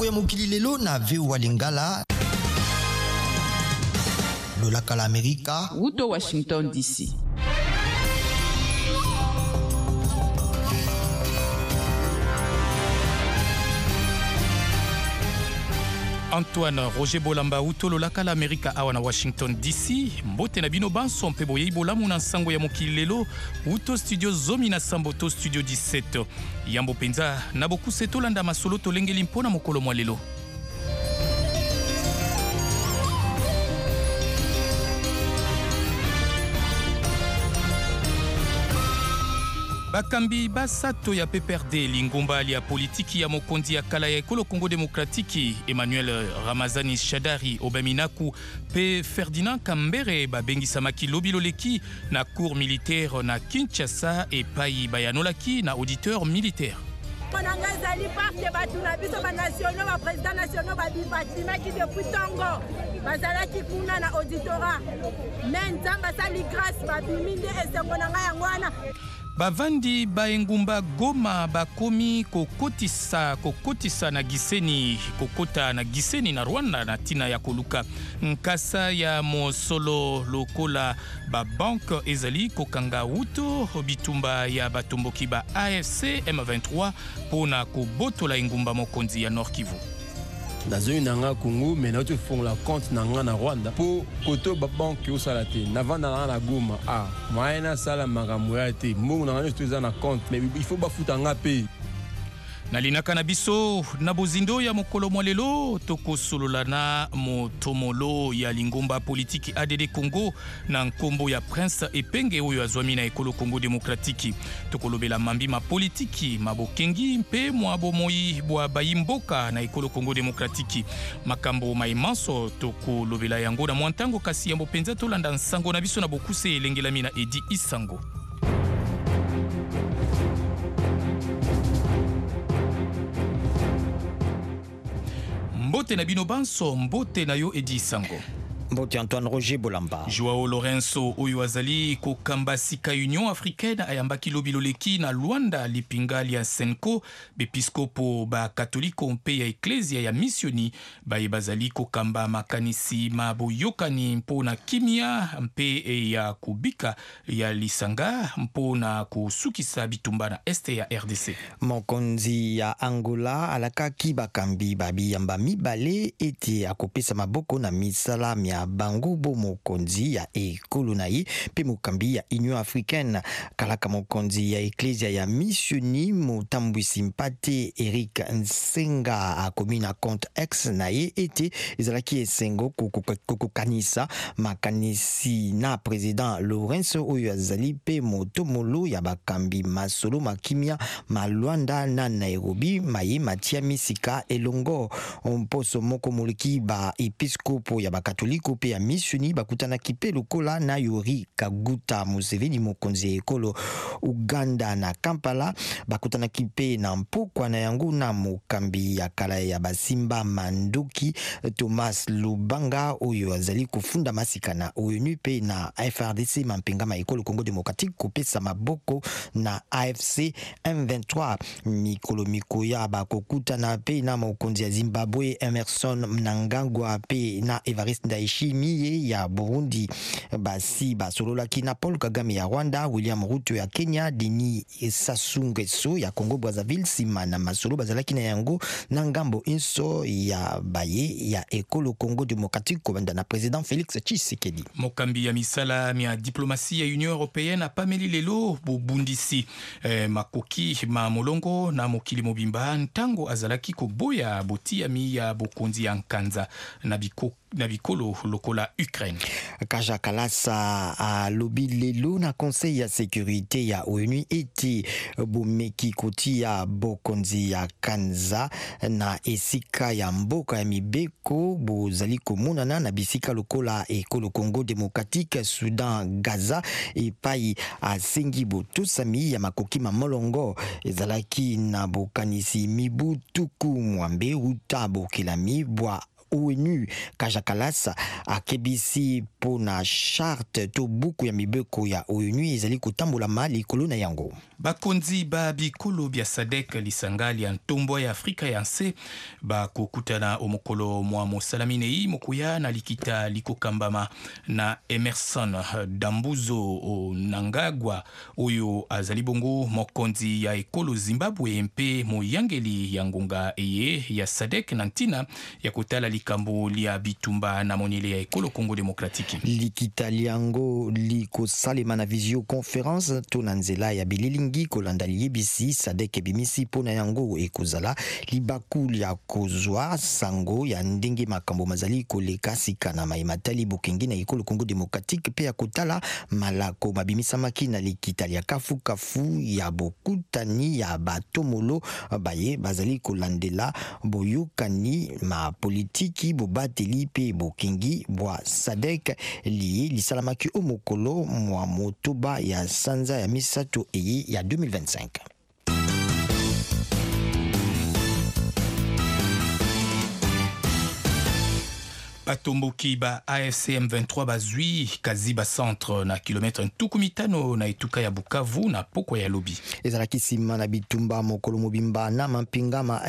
ya mokili lelo na VOA Lingala. Lolaka la Amerika. Wuto Washington DC. Antoine Roger Bolamba Utolo Laka l'América awana Washington DC mbote na bino banso mpe boye bolamu na sango ya mokili lelo Uto studio zomi na samboto studio 17 yambo penza na boku setolanda masolo tolengeli mpona mokolo mwa lelo. Bakambi basato ya PPRD lingomba ya politiki ya mokonzi ya kala ya ekolo Congo Demokratiki Emmanuel Ramazani Shadari Obaminaku pe Ferdinand Kambere babengisamaki lobiloleki na cour militaire na Kinshasa epai bayanolaki na auditeur militaire. Ezali parte batuna biso ba nationaux ba président nationaux ba bimaki depuis Tongo bazalaki kuna na auditorat mais nzamba sali grâce ba biminde esengo na ngai ngwana. Bavandi baengumba Goma bakomi kokotisa na Giseni kokota na Giseni na Rwanda na tina ya koluka nkasa ya mosolo lokola ba banque ezali kokanga wuto bitumba ya batomboki ba AFC M23 pona kobotola engumba mokonzi ya Nord Kivu. Nazoi nanga Congo mais na tu fond la compte nanga na Rwanda po koto ba banque au salate navanda na Goma maena sala magamuyate mungu nanga tuza na compte mais il faut ba futa ngape nalinaka na biso na bozindo ya mokolo mwalelo tokosolola na motomolo ya lingomba politiki ADD Congo na nkombo ya Prince Epenge oyo azwami na ekolo Congo Demokratiki tokolobela mambi ma politiki mabokengi mpe mwabo moi bwa bayimboka na ekolo Congo Demokratiki makambo maimanso tokolobela yango na mwantango kasi yambo penza tolanda nsango na biso na bokuse elengelami na Edi Isango. Mbote na bino banso mbote na yo Edi Sango. Mbote Antoine Roger Bolamba. Joao Lorenzo oyo azali kokamba sika Union Africaine ayambaki lobiloleki na Luanda lipingali ya Senko bepiskopo ba katoliko mpe ya eklesia ya missioni baye bazali kokamba makanisi maboyokani mpona kimia mpe ya kubika ya lisanga mpona kusukisa bitumba na este ya RDC. Mokonzi ya Angola alakaki bakambi babiyamba mibale ete akopesa maboko na misala mia bango bo mokonzi ya ekolo na ye pe mokambi ya Union Africaine kalaka mokonzi ya eklesia ya missioni motambwisi mpate Eric Nsenga akomi na compte X na ye ete ezalaki esengo kokokanisa makanisi na president Lorenzo oyo azali pe motomolo ya bakambi masolo makimia malwanda na Nairobi maye matia misika elongo mposo moko moleki ba episkopo ya bakatoliko pe ya missioni bakutana kipe lokola na Yoweri Kaguta Museveni mokonzi ekolo Uganda na Kampala bakutana kipe na mpokwa na yango na mokambi ya kala ya basimba Manduki Thomas Lubanga oyo azali kufunda masika na ONU pe na FRDC mampenga ma ekolo Congo Demokratiki kopesa maboko na AFC M23 mikolo mikoya bakokutana pe na mokonzi ya Zimbabwe Emerson Mnangagwa pe na Evariste Ndayishimiye ya Burundi basi basololaki na Paul Kagame ya Rwanda, William Ruto ya Kenya, Denis Sassou Nguesso ya Congo Brazzaville sima na masolo bazalaki na yango na ngambo inso ya baye ya ekolo Congo Demokratiki kobanda na president Félix Tshisekedi. Mokambi ya misala ya diplomatie ya Union Européenne apameli lelo bobundisi makoki ma molongo na mokili mobimba ntango azalaki koboya botiami ya bokonzi ya nkanza na bikolo lokola Ukraine. Kaja Kalasa a lobi lelo na conseil ya sécurité ya ONU eti bomeki koti ya bokonzi ya kanza na esika ya mboka ya mibeko bozali komonana na bisika lokola ekolo Congo Démocratique, Soudan, Gaza epai asengi botosami ya makoki mamolongo ezalaki na bokanisi mibu tuku mwambe uta bokelami bwa ONU kajakalasa akebisi pona charte to buku ya mibeko ya ONU ezali kotambola mali kolona yango. Bakonzi ba bikolo bya SADC lisangali ya ntombo ya Afrika ya nse bakokutana omokolo mwa mosalamine mokuya na likita likokambama na Emerson Dambuzo Nangagwa oyo azali bongo mokonzi ya ekolo Zimbabwe mpe moyangeli ya ngonga eye ya SADC na ntina ya kotala likambo lia bitumba na monele ya ekolo Congo Demokratiki. Likita liango likosalema na visio conference to na nzela ya bililingi kolanda liyebisi SADC ebimisi pona yango ekozala libaku lia kozwa sango ya ndenge makambo mazali koleka sika na maimatali bokengi na ekolo Congo Demokratiki pe ya kotala malako babimisamaki na likita lia kafu ya bokutani ya batomolo baye bazali kolandela boyokani ma politiki bobateli pe bokengi bwa SADC liye lisalamaki omokolo mwa motoba ya sanza ya misato eye ya 2025. Batomboki ba AFC M23 bazui kaziba centre na kilometre ntukumitano na etuka ya Bukavu na poko ya lobi. Ezalaki sima na bitumba mokolo mobimba na mampinga ma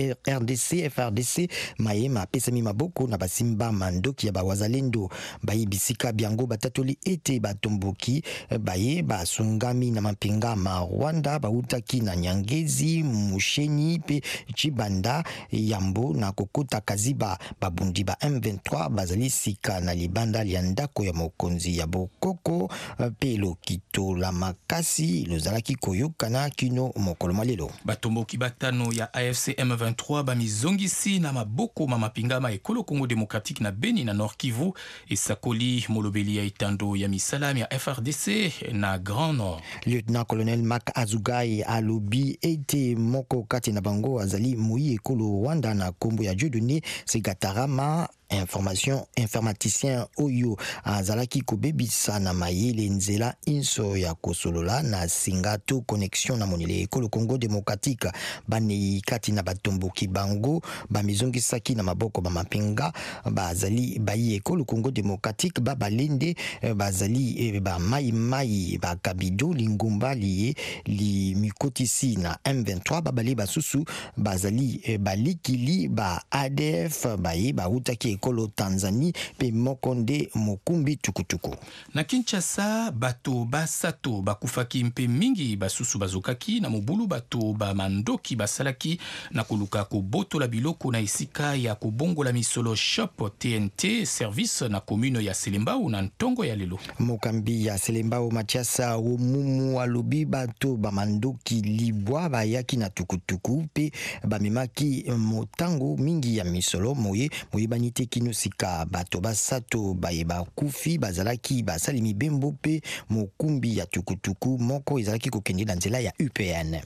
RDC FRDC mayema pesami maboko na basimba mandoki ya bawazalendo bayibisika biango batatoli ete batomboki baye basungami na mampinga ma Rwanda bautaki na Nyangezi Musheni pe Chibanda Yambo na kokota kaziba babundi ba M23 bazali sika na libanda lia ndako ya mokonzi ya bokoko pe lokito la makasi lozalaki koyokana kino mokolo malelo. Batomboki batano ya AFC M23 bamizongisi na maboko mamapingama ekolo Congo Demokratiki na Beni na Nord Kivu esakoli molobeli ya itando ya misalami ya FRDC na Grand Nord. Lieutenant-colonel Mark Azugai alobi ete moko kati na bango azali moi ekolo Rwanda na kombo ya Dieudonné Segatarama informaticien oyo azalaki kobebisa na mayele nzela inso ya kosolola na singato connexion na monele ekolo Congo Demokratike bani kati na batomboki bango bamizongisaki na maboko bamapinga bazali bayi ekolo Congo Demokratike babalende bazali ba mai bakabido lingumba liye li mikotisi na M23 babali basusu bazali balikili ba ADF baye bautaki ekolo Tanzanie pe mokonde mokumbi tukutuku. Na Kinshasa bato basato bakufaki mpe mingi basusu bazokaki na mobulu bato ba mandoki basalaki na koluka koboto la biloko na esika ya kobongola misolo shop TNT service na commune ya Selembao na ntongo ya lelo. Mokambi ya Selembao Matiasa Omumu alobi bato ba mandoki libwa bayaki na tukutuku pe bamemaki motango mingi ya misolo moye banite kino sika bato basato baye bakufi bazalaki basalimi bembo pe mokumbi ya tukutuku moko ezalaki kokende na nzela ya UPN.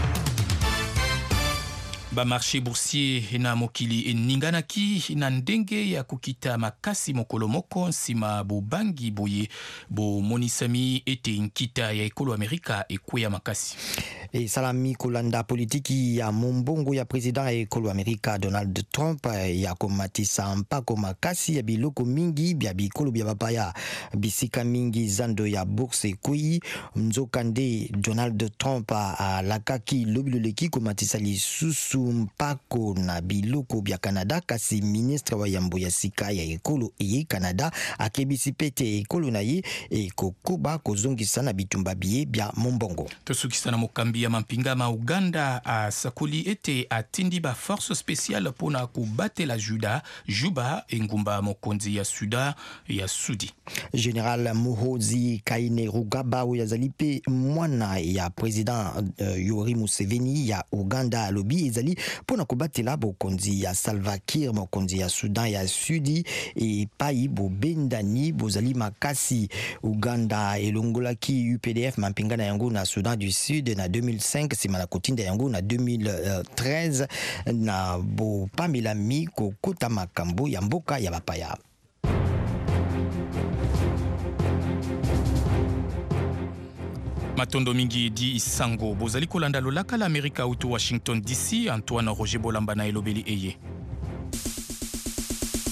Ba marché boursier na mokili eninganaki na ndenge ya kukita makasi mokolo moko nsima bobangi boye bo monisami ete nkita ya ekolo Amerika ekweya makasi. E salami kolanda politiki ya mombongo ya president ya ekolo Amerika Donald Trump ya komatisa mpako makasi ya biloko mingi bya bikolo bya bapaya bisika mingi zando ya bourse ekweyi nzokande Donald Trump alakaki lobiloleki komatisa lisusu mpako na biloko bya Canada kasi ministre wa yambo ya sika ya ekolo eye Canada akebisi pete ekolo na ye ekokoba kozongisa na bitumba biye bya mombongo. Tosukisa na mokambi ya mampinga ma Uganda asakoli ete atindi ba force spéciale pona kubatela Juba engumba mokonzi ya Suda ya Sudi. General Muhoozi Kainerugaba yazali pe mwana ya president Yoweri Museveni ya Uganda alobi ezali pona kubatela bokonzi ya Salva Kiir mokonzi ya Sudan ya Sudi e pai bobendani bozali makasi. Uganda elongolaki UPDF mampinga yango na Sudan du Sud na 2005 sima na kotinda yango na 2013 na bo pamilami kokota makambo ya mboka ya bapaya. Matondo mingi di isango bozali kolanda lolaka la Amerika utu Washington DC. Antoine Roger Bolamba na elobeli eye.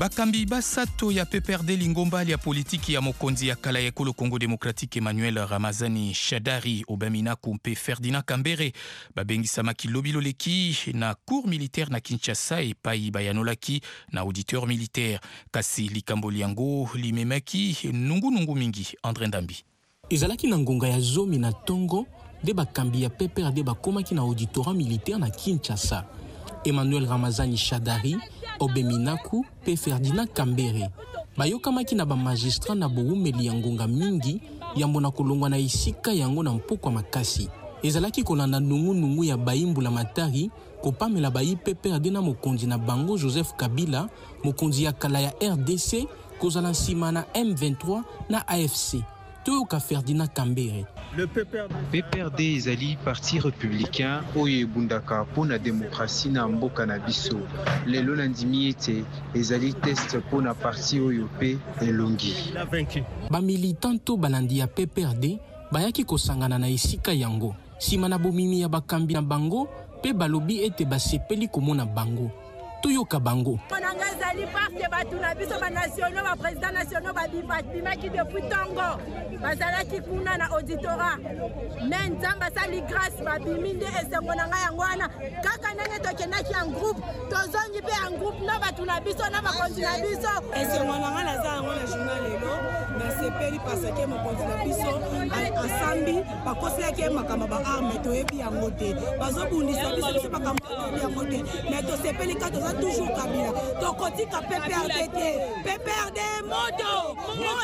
bakambi basato ya PPRD lingomba ya politiki ya mokonzi ya kala ya ekolo Congo Démocratique Emmanuel Ramazani Shadari Obaminaku mpe Ferdinand Kambere babengisamaki lobiloleki na cour militaire na Kinshasa epai bayanolaki na auditeur militaire kasi likambo liango limemaki nungu mingi. André Ndambi ezalaki na ngonga ya zomi na tongo de bakambi ya PPRD bakomaki na auditorat militaire na Kinshasa. Emmanuel Ramazani Shadari Obeminaku pe Ferdinand Kambere bayokamaki na ba magistrat na boumeli ya ngonga mingi yambo na kolongwa na isika yango na mpokwa makasi. Ezalaki kolanda nungu ya baimbula matari kopamela bayi PPRD na mokonzi na bango Joseph Kabila, mokonzi ya kala ya RDC kozala nsima na M23 na AFC. Toyoka Ferdinand Kambere. Le PPRD ezali parti républicain oyo ebundaka mpona démocratie na mboka na biso. Lelo nandimi ete ezali test mpona parti oyo pe elongi. Bamilitanto balandi ya PPRD bayaki kosangana na esika yango. Sima na bomimi ya bakambi na bango pe balobi ete basepeli komona bango. Toyoka bango. Monanga ezali parte batu na biso ba nationaux ba président nationaux ba bimaki depuis Tongo. Bazalaki kuna na auditorat. Mais nzamba sali grâce ba biminde esengo nanga yango wana kaka ndenge tokendaki en groupe tozongi pe en groupe na batu na biso na bakonzi na biso. Esengo nanga naza yango na journal lelo na sepeli parce que mokonzi na biso ensemble bakoselaki makamba ba arme toyebi yango te. Bazobundisa biso makambo yango te. Mais tosepeli ka toujours Kabila. Tokotika PPRD. PPRD moto.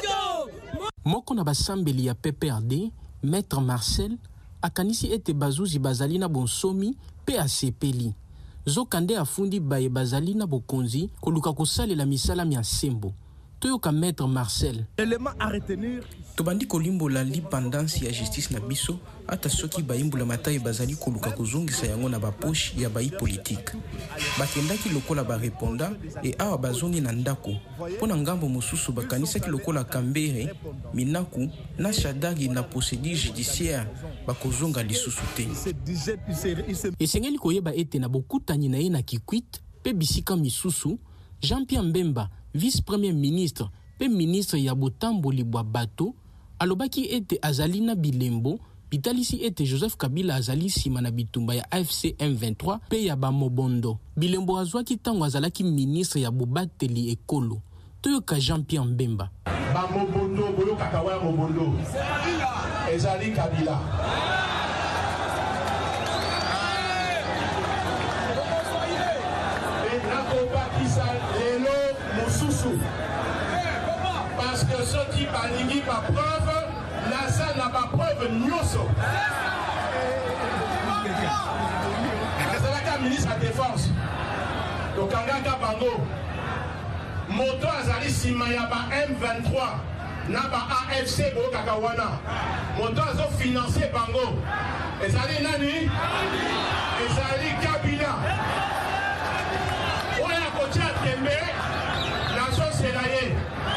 Moko na basambeli ya PPRD, Maître Marcel, akanisi ete bazuzi bazali na bonsomi pe asepeli. Zokande afundi baye bazali na bokonzi koluka kosalela misala mia sembo. Toyoka Maître Marcel. Élément à retenir. Tobandi kolimbo la l'indépendance ya justice na biso ata soki bayimbula matayi bazali koluka kozongisa yango na bapoche ya bayi politique. Bakendaki lokola ba reponda e awa bazongi na ndako. Pona ngambo mosusu bakanisaki lokola Kambere, Minaku na Shadari na procédure judiciaire bakozonga lisusu te. Esengeli koyeba ete na bokutani na ye na Kikwit pe bisika misusu Jean-Pierre Mbemba, vice-premier ministre pe ministre ya botamboli bwa bato alobaki ete azali na bilembo bitalisi ete Joseph Kabila azali sima na bitumba ya AFC M23 pe ya bamobondo. Bilembo azwaki tango azalaki ministre ya bobateli ekolo. Toyoka Jean-Pierre Mbemba. Bamobondo boyo kakawa mobondo ezali Kabila. Parce que ceux qui balingi ma preuve, la salle n'a pas preuve nyoso. C'est la ministre de la Défense. Donc, Kangaka Bango, moto azali simayaba M23, naba AFC Bo Kakawana. Moto azo financé Bango. Ezali nani? Ezali Kabila. Oya kotia tembe, nation selaye.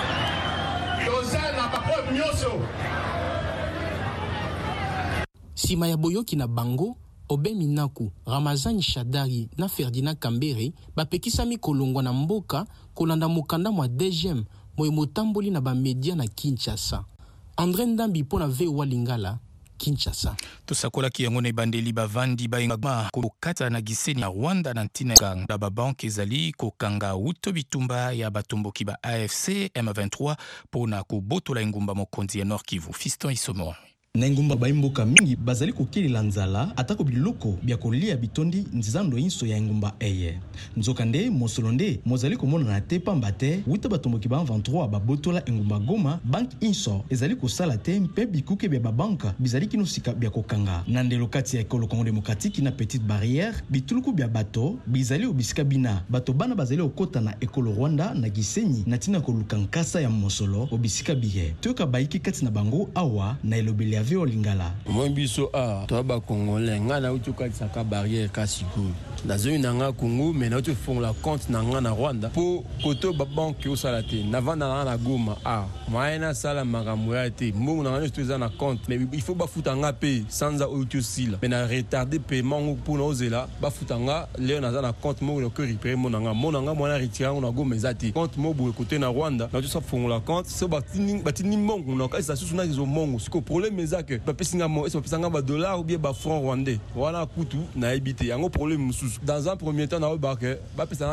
Sima ya boyoki na bango, Obeminaku, Ramazani Shadari na Ferdinand Kambere bapekisami kolongwa na mboka kolanda mokanda mwa DGM moye motamboli na bamedia na Kinshasa. André Ndambi pona VOA Lingala, Kinshasa. Tosakola ki yango ne bandeli bavandi baingama kokata na giseni ya Rwanda na ntina kanga babanke ezali kokanga uto bitumba ya batomboki ba AFC M23 pona kobotola ngumba mokonzi ya Nord Kivu. Fiston Isomo. Na ngumba baimboka mingi bazali kokelela nzala atako biloko bya kolia bitondi nzando inso ya ngumba eye. Nzokande mosolonde mozali komona na te pamba te wita batomboki ba 23 babotola ngumba Goma bank inso ezali kosala te mpe bikuke bya babanka bizali kinosika bya kokanga. Na ndelo kati ya ekolo Congo Démocratique na petite barrière bituluku bya bato bizali obisika bina bato bana bazali okota na ekolo Rwanda na Gisenyi na tina koluka nkasa ya mosolo obisika biye. Toka baiki kati na bango awa na elobeli Yave Lingala. Moi biso toi ba congolais ngana utuka saka barrière kasiko. Dans une nanga Congo mais nous font la compte nanga na Rwanda pour koto ba banque au salate nava na Goma moyena sala makamuyate mbongo na tuza na compte mais il faut ba futanga pe sans autosila mais na retarder paiement pour nous là ba futanga le na compte mo que récupérer monanga mona retirer na Goma ezati compte mo bo côté na Rwanda na tout font la compte so batini mbongo na ka ça sous na zo mbongo siko problème ezake ba pesinga mo eso pesanga ba dollar ou bien ba franc rwandais voilà kutu na ebité yango problème mususu. Dans un premier temps, on va faire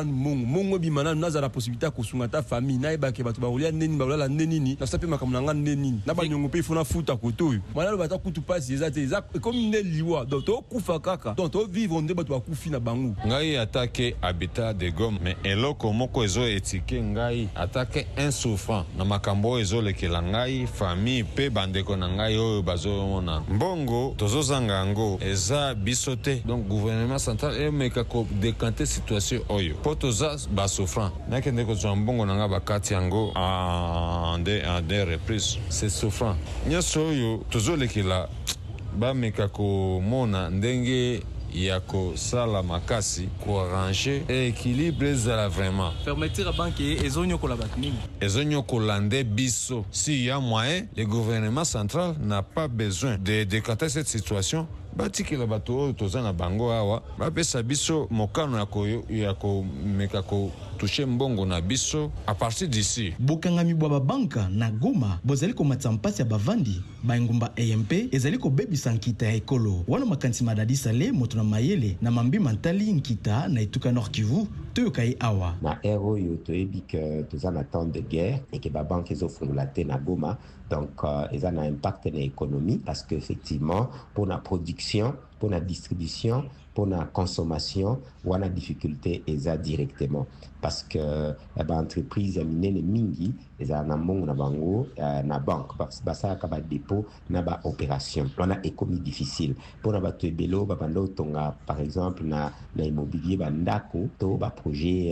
la possibilité de ta famille. On va faire la neni, la neni. On va faire la neni. On va faire la foot à côté. On va faire la passe. Comme une liwa. Donc, on va faire donc on vivre on débat to kufi na bangu. Ngai attaquer habitat de Goma mais eloko moko ezo étiquer ngai attaquer un souffrant na makambo ezo lekela ngai famille pe bandeko na ngai oyo bazo mona. Mbongo tozo zanga ngo eza bisote. Donc gouvernement central et meka ko décanter situation oyo potoza ba souffrant nakende ko mbongo nanga bakati yango en des reprises c'est souffrant nyoso oyo tozolekela ba meka ko mona ndenge yako sala makasi ko arranger et équilibre ezala vraiment permettre à banque ezonyo ko la batning ezonyo ko lande biso si y a moyen le gouvernement central n'a pas besoin de décanter cette situation batikela bato toza na bango awa bapesa biso mokano ya ko meka ko toucher mbongo na biso à partir d'ici. Bokangami bwa banka na Goma bozali ko matsampasi ya bavandi baingumba EMP ezali ko bebisa nkita ya ekolo wana makansi madadi sale moto na mayele na mambi mantali nkita na etuka Nord Kivu toyokai awa na ero yo toyebi que toza na temps de guerre et que ba banque ezofungula te na Goma donc eza na impact na économie parce que effectivement pour la production pour la distribution pour la consommation wana difficulté eza directement parce que entreprise ya minene mingi eza na mbongo na bango na banque basa ka ba dépôt na ba opération wana économie difficile pour na bato ebelo ba bando tonga par exemple na immobilier bandako to ba projet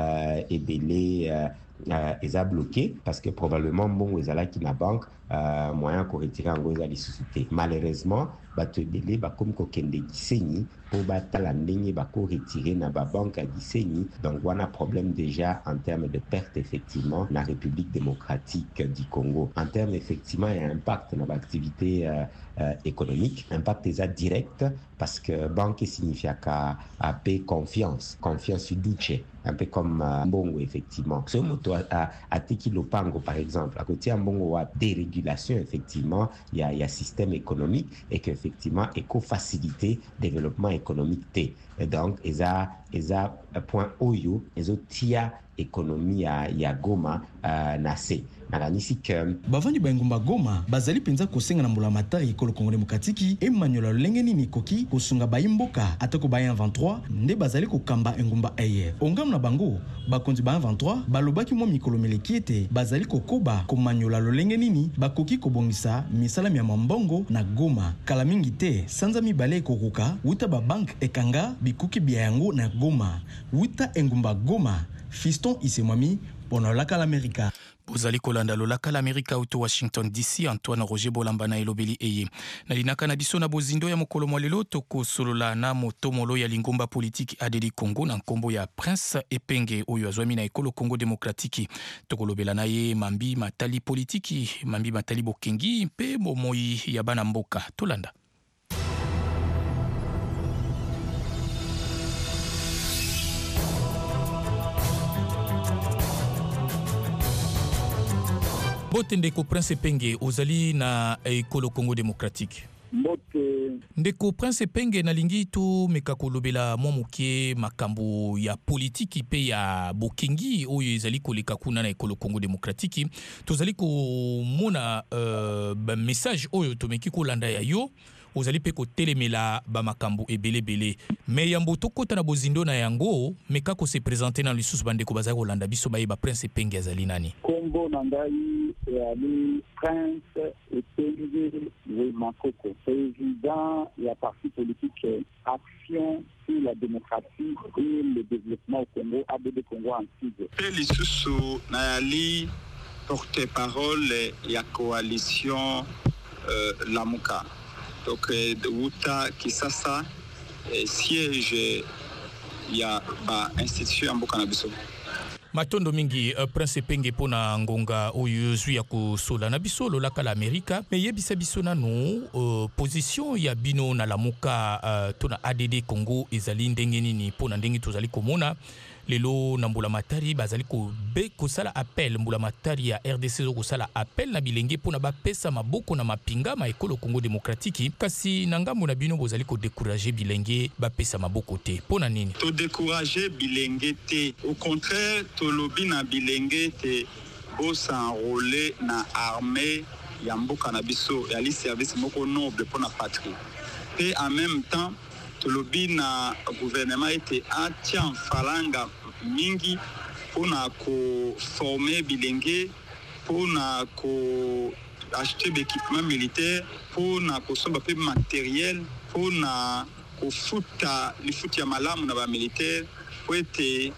ebele eza bloqué parce que probablement mbongo ezala ki na banque moyen ko retirer ngo ezali société malheureusement bato ebele bakomi kokende gisenyi pour batala ndenge bako retirer na ba banque à gisenyi donc wana problème déjà en termes de perte effectivement la République démocratique du Congo en termes effectivement il y a un impact dans l'activité économique impact déjà direct parce que banque signifie qu'à payer confiance sur duche un peu comme mbongo effectivement ce moto a teki lopango par exemple à côté mbongo wa dérégulation effectivement il y a système économique et que effectivement éco-facilité développement économique T et donc eza point oyo ezotia économie ya Goma nase nakanisi que bavandi baingumba Goma bazali penza kosenga na mbula matari ekolo Congo démocratique Emmanuel lolenge nini koki kosunga bayimboka atako ba 23 nde bazali kokamba engumba eye ongam na bango bakonzi ba 23 balobaki mo mikolo melekiete bazali kokoba komanyola lolenge nini bakoki kobongisa misala ya mambongo na Goma kala mingi te sanza mibale kokuka uta ba bank ekanga bikuki bia yango na Goma uta engumba Goma Fiston Isemwami pour Local America. Bozali kolanda Local America auto Washington DC Antoine Roger Bolamba na elobeli eye. Na linaka na biso na bozindo ya mokolo mwalelo toko solola na motomolo ya lingomba politique ADD Congo na nkombo ya Prince Epenge oyo azwami na ekolo Congo démocratique. Toko lobela na ye mambi matali politiki, mambi matali bokengi mpe bomoi ya bana mboka. Tolanda. Bote ndeko Prince Epenge ozali na ekolo Congo démocratique. Bote ndeko Prince Epenge na lingi tu meka kolobela mwa mokie makambo ya politiki pe ya bokengi oyo ezali koleka kuna na ekolo Congo démocratique. Tozali ko mona ba message oyo tomeki kolanda ya yo ozali pe ko telemela ba makambo ebele me yambo tokota na bozindo na yango meka ko se présenter na lisusu bandeko bazali kolanda biso ba Prince Epenge azali nani Kombo nangai ali Prince Epenge Makoko président ya parti politique Action sur la démocratie et le développement au Congo ADD Congo en Sud pe lisusu na ali porte-parole ya coalition Lamuka. Donc Wuta Kisasa siège ya ba institution Mboka na biso. Matondo mingi Prince Epenge pona ngonga oyo zwi ya kosola na biso lolaka la Amerika me yebisa biso nanu position ya bino na Lamuka tona ADD Congo ezali ndenge nini pona ndenge tozali komona lelo na mbula matari bazali kosala appel mbula matari ya RDC zo kosala appel na bilenge pona bapesa maboko na mapinga ma ekolo Congo démocratique kasi na ngambo na bino bozali ko décourager bilenge bapesa maboko te pona nini to décourager bilenge te au contraire to lobi na bilenge te bo s'enrôler na armée ya mboka na biso ya li service moko noble pona patrie et en même temps to lobi na gouvernement était atian falanga mingi pona ko former bilenge pona ko acheter d'équipement militaire pona ko somba pe matériel pona ko futa li futi ya malamu na ba militaire po ete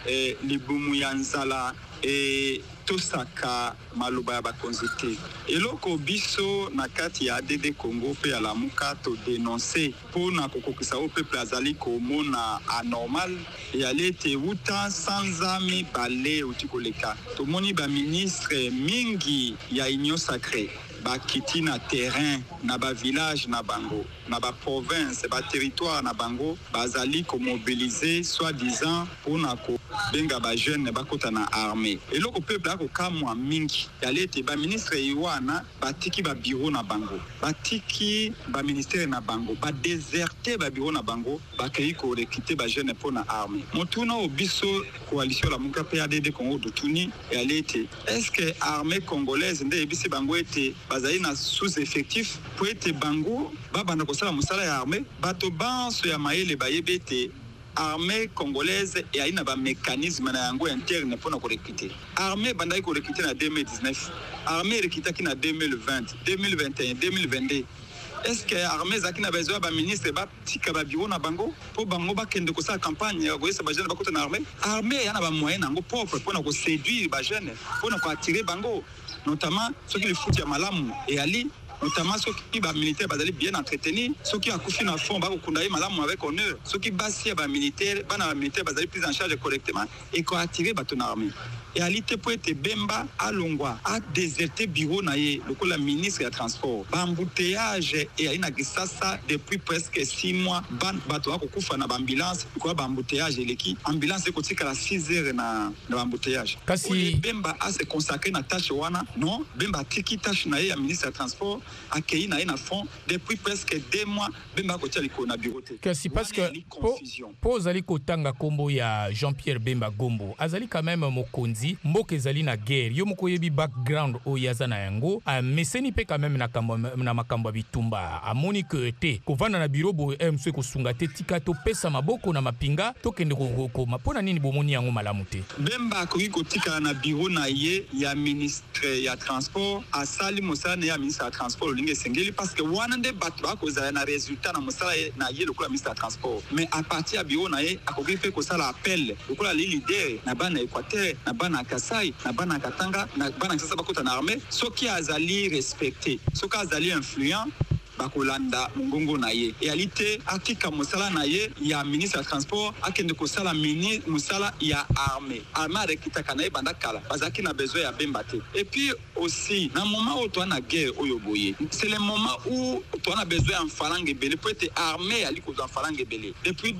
libumu ya nzala et tosaka maloba ya bakonzi te eloko biso na kati ya ADD Congo pe ya Lamuka to dénoncer pona kokokisa o peuple azali komona anormal et aller te wuta sans ami balé utikoleka to moni ba ministre mingi ya union sacrée bakiti na terrain na ba village na bango na ba province ba territoire na bango bazali ko mobiliser soi-disant pona ko benga ba jeune bakota na armée eloko peuple ako kamwa mingi yalete ba ministre yiwana batiki ba bureau na bango batiki ba ministère na bango ba déserter ba bureau na bango bakei ko rekite ba jeune pona armée motuna obiso coalition la Lamuka pe ADD Congo dotuni yalete est-ce que armée congolaise nde ebisi bango ete bazali na sous-effectif po ete bango babanda kosala mosala ya armée bato banso ya mayele bayebete armée congolaise et aina ba mécanisme na yango interne pour na ko recruter armée bandai ko recruter na 2019 armée recruter ki na 2020 2021 2022 est-ce que armée zakina besoin ba ministre ba tika ba bureau na bango po bango ba kende ko sa campagne ya goyesa ba jeune ba kota na armée yana ba moyen nango propre pour na ko séduire ba jeune pour na ko attirer bango notamment ceux qui le foot ya malamu et ali notamment ceux qui ba militaire bazali bien entretenus ceux qui akufi na fond ba ko kundaye malamu avec honneur ceux qui basi ba militaire bana ba militaire bazali pris en charge correctement et ko attirer ba ton armée et alite po ete Bemba alongwa a déserté bureau na ye lokola ministre ya transport ba embouteillage et aina gisasa depuis presque 6 mois ban bato akokufa na ba ambulance ko ba embouteillage eleki ambulance ko tika la 6 heures na embouteillage kasi Bemba a se consacrer na tâche wana non Bemba tiki tâche na ye ya ministre ya transport akei na ye na fond depuis presque 2 mois Bemba ko tia liko na bureau te kasi parce que pose ali ko tanga kombo ya Jean-Pierre Bemba Gombo azali quand même mokonzi mboka ezali na guerre yo moko yebi background o yaza na yango meseni pe quand même na makambo bitumba amoni que te kovanda na bureau bo MC ko sunga te tika to pesa maboko na mapinga to kende ko mapona nini bomoni yango malamu te Bemba ko tika na bureau na ye ya ministre ya transport asali mosala ya ministre ya transport linge sengeli parce que wana nde bato ba ko za na résultat na mosala na ye lokola ministre ya transport mais à partir ya bureau na ye akoki pe ko sala appel lokola li leader na bana Équateur na bana Kasai na bana Katanga na bana Kisasa bakota na armée soki azali respecté soki azali influent bakolanda mungongo na ye réalité atika mosala na ye ya ministre ya transport akende ko sala mini mosala ya armée rekita kana ye banda kala bazaki na besoin ya Bemba te et puis aussi na moment où toi na guerre oyo boye c'est le moment où toi na besoin en phalange belé pour être armée ali ko en phalange belé depuis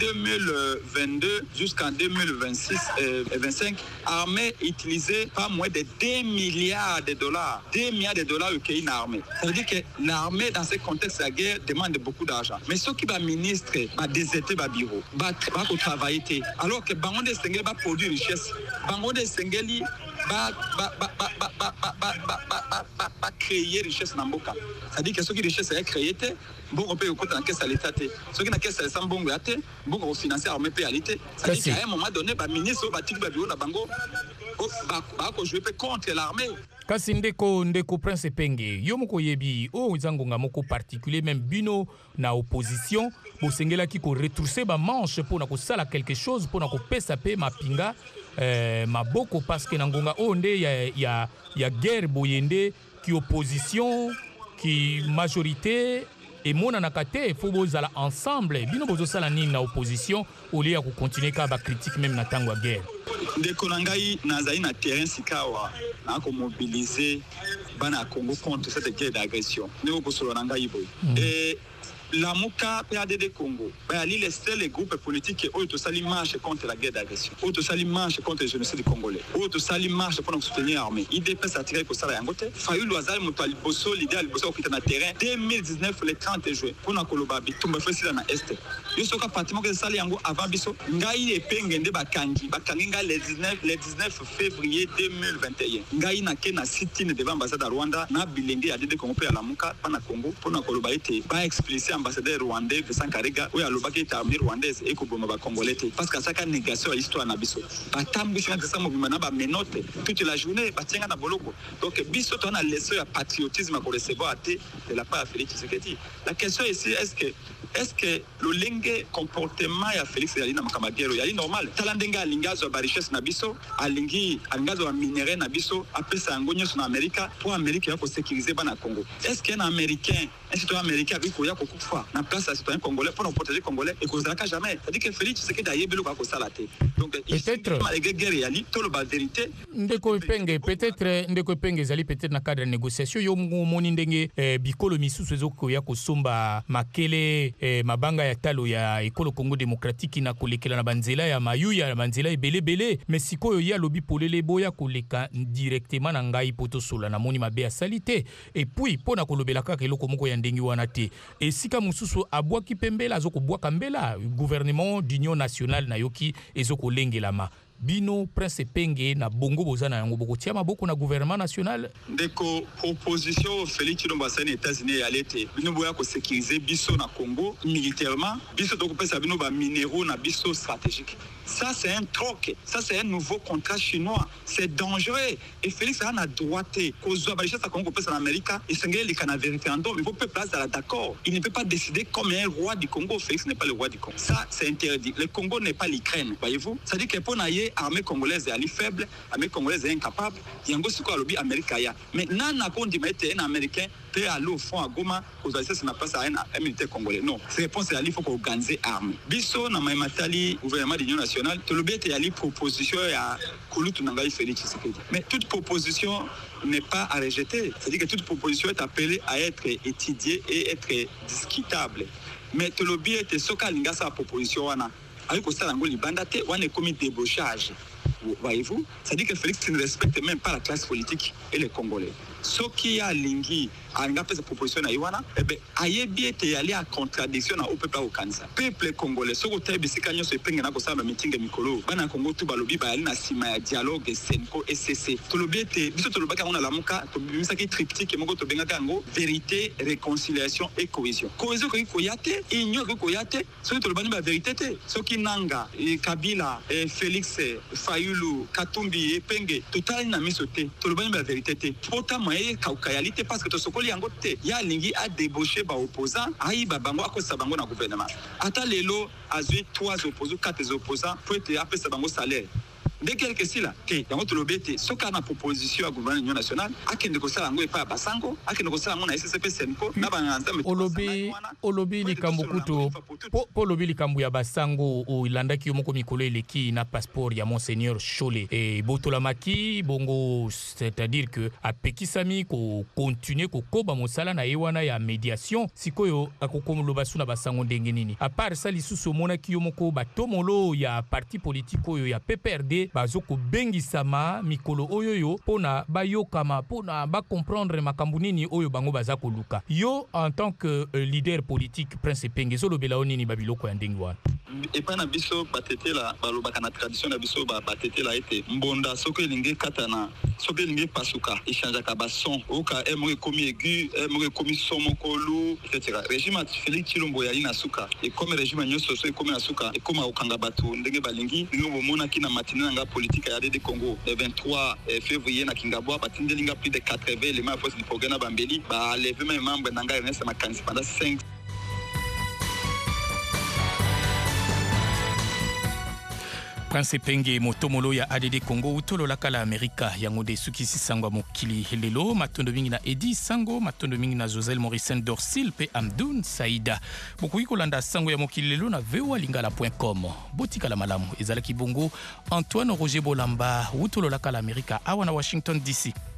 2022 jusqu'en 2026 et 25 armée utilisait pas moins de 2 milliards de dollars au pays na armée ça veut dire que l'armée dans ce contexte la guerre demande beaucoup d'argent mais ceux qui va ministre va déserter va bureau va travailler alors que bango de sengeli va produire richesse bango de sengeli va créer richesse na mboka ça dit que ceux qui richesse est créée bon on peut écouter dans caisse à l'état ceux qui na caisse sans bon gâté bon au financer armée pealité ça dit qu'à un moment donné ba ministre va tika ba bureau na bango ba ko jouer contre l'armée kasi ndeko Prince Epenge yo moko yebi o zangonga moko particulier même bino na opposition bo sengela ki ko retrousser ba manche pour na ko sala quelque chose pour na ko pesa pe mapinga maboko parce que nangonga o nde ya guerre boyende ki opposition qui majorité et monanaka te fo bozala ensemble bino bozosala nini na opposition au lieu ya continuer ka ba critique même na tango guerre ndeko na ngai nazali na terrain sikawa na ko mobiliser bana Congo contre cette guerre d'agression ndeko kosolo na ngai boy et la Mouka PADD Congo, les groupes politiques qui sali marche contre la guerre d'agression, sali marche contre le génocide congolais, sali marche pour nous soutenir l'armée. IDP s'attirer pour ça la yangote. Fayu Loazal Moutali Bosso, l'idée à Bosso qui est dans terrain 2019 le 30 juin pour na Kolobabi, tout me fait dans est. Yo soka pratiquement que ça yango avant biso, ngai epengende bakangi nga le 19 février 2021. Ngai na ke na sitine devant ambassade à Rwanda na bilenge ya DD Congo pe la Mouka pana Congo pour na Kolobaite ba expliciter ambassadeur rwandais Vincent Karega ou alobaki armée rwandaise et koboma ba congolais parce que ça ka négation histoire na biso batambi sur ça movement na ba menote toute la journée batenga na boloko donc biso to na leçon ya patriotisme pour recevoir de la part de Félix Tshisekedi. La question ici est-ce que le lenge comportement ya Félix Tshisekedi na makamagero yali normal talandenga alingazo ba richesse na biso alingazo ba minerais na biso apesa ngonyo sur Amerika pour Amerika ya ko sécuriser bana Congo. Est-ce qu'un américain un citoyen américain avec koya ko kufa na place à citoyen congolais pour nous protéger congolais et qu'on zaka jamais c'est-à-dire que Félix Tshisekedi a yebelo ko salate donc peut-être malgré guerre yali to le vérité ndeko penge zali peut-être na cadre de négociation yo moni ndenge bikolo misusu ezoko ya kosomba makele mabanga ya talo ya ekolo Congo démocratique na kolekela na banzela ya mayuya na banzela ebele mais sikoyo ya lobi polele boya koleka directement na ngai poto sola na moni mabe ya salite et puis pona kolobela kaka eloko moko ya ndengi wana te esika mususu abwaki pembela azoko bwaka mbela gouvernement d'union nationale na yoki ezoko lengelama bino prince penge na bongo bozana yango boko tia maboko na gouvernement national ndeko proposition Félix Tshilombo asani États-Unis ya lete bino boya ko sécuriser biso na Congo militairement biso to kopesa bino ba minéraux na biso stratégique. Ça c'est un troc, ça c'est un nouveau contrat chinois, c'est dangereux et Félix a droité kozo ba richesse Congo pesa en Amérique et sengeli le Canada référendum il faut peu place d'accord. Il ne peut pas décider comme un roi du Congo. Félix n'est pas le roi du Congo. Ça c'est interdit. Le Congo n'est pas l'Ukraine, voyez-vous? Ça dit que pour naie armée congolaise est faible, armée congolaise est incapable. Yango siko alobi Amerika ya. Mais nana kondi mete un américain peut aller au fond à Goma cause ça n'a pas ça un militaire congolais. Non, c'est réponse à il faut organiser armée. Biso na matali gouvernement d'union nationale, to lobi te ali proposition ya kulutu nangai Félix Tshisekedi. Mais toute proposition n'est pas à rejeter. C'est-à-dire que toute proposition est appelée à être étudiée et être discutable. Mais to lobi te soka linga sa proposition wana. Avec au stade angoli bandate on est commis débauchage. Voyez-vous, ça dit que Félix ne respecte même pas la classe politique et les Congolais. Ce qui a lingi a fait cette proposition à Iwana, eh bien, ayebi était allé à contradiction au peuple au Kanza. Peuple congolais, ce côté bisikanya se penga na kosa ba meeting mikolo. Bana Congo tu balobi ba ali na sima ya dialogue Senko SCC. To lobi était biso to lobaka ona lamuka to bimisa ki triptyque moko to benga kango vérité, réconciliation et cohésion. Cohésion ko yate, union ko yate, ce to lobani ba vérité te. Ce qui nanga Kabila, Félix Fayulu, Katumbi et Penge, total na misote. To lobani ba vérité te. Pourtant moye kaukayalité parce que to sokoli yango te. Ya lingi a débauché ba opposants, ayi ba bango akosa bango na gouvernement. Ata lelo azui 3 opposants, 4 opposants pour être appelé sa bango salaire. Dès quelque chose là, que dans votre lobete, ce qu'on a proposition à gouvernement union nationale, à qui ne conseille l'ango et pas à Basango, à qui ne conseille l'ango na SCP Senko, na banganza mais olobi likambo kuto po lobi likambo ya Basango o ilanda ki yomoko mikolo eleki na passeport ya monseigneur Cholé et botolamaki bongo, c'est-à-dire que a pekisami ko continuer ko koba mosala na ewana ya médiation sikoyo akokomo lobasu na Basango ndenge nini à part ça lisusu mona ki yomoko batomolo ya parti politique oyo ya PPRD bazoko bengisama mikolo oyoyo pona bayokama pona ba comprendre makambu nini oyo bango bazako luka yo en tant que leader politique Prince Pengezo lobela onini babiloko ya ndenge wana et pas na biso batete la balobaka na tradition na biso batete la ete mbonda soko elingi katana soko elingi pasuka échange ka bason oka emre komi aigu emre komi somokolu etc. Régime Félix Tshilombo ya ina suka et comme régime nyoso so komi na suka et comme okanga batu ndenge balingi ningo mona kina matina nga politique ya DD Congo le 23 février na Kingabwa batindelinga plus de 80 éléments force du programme Bambeli ba lever même membre nanga Ernest Makanisi pendant 5. Prince Epenge motomolo ya ADD Congo utolo lakala Amerika yango de sukisi sangwa mokili lelo matondo mingi na Edi Sango matondo mingi na Josel Morrison Dorsil pe Amdoun Saïda bokuyi kolanda sango ya mokili lelo na voalingala.com botika la malamu ezalaki bongo Antoine Roger Bolamba utolo lakala Amerika awa na Washington DC.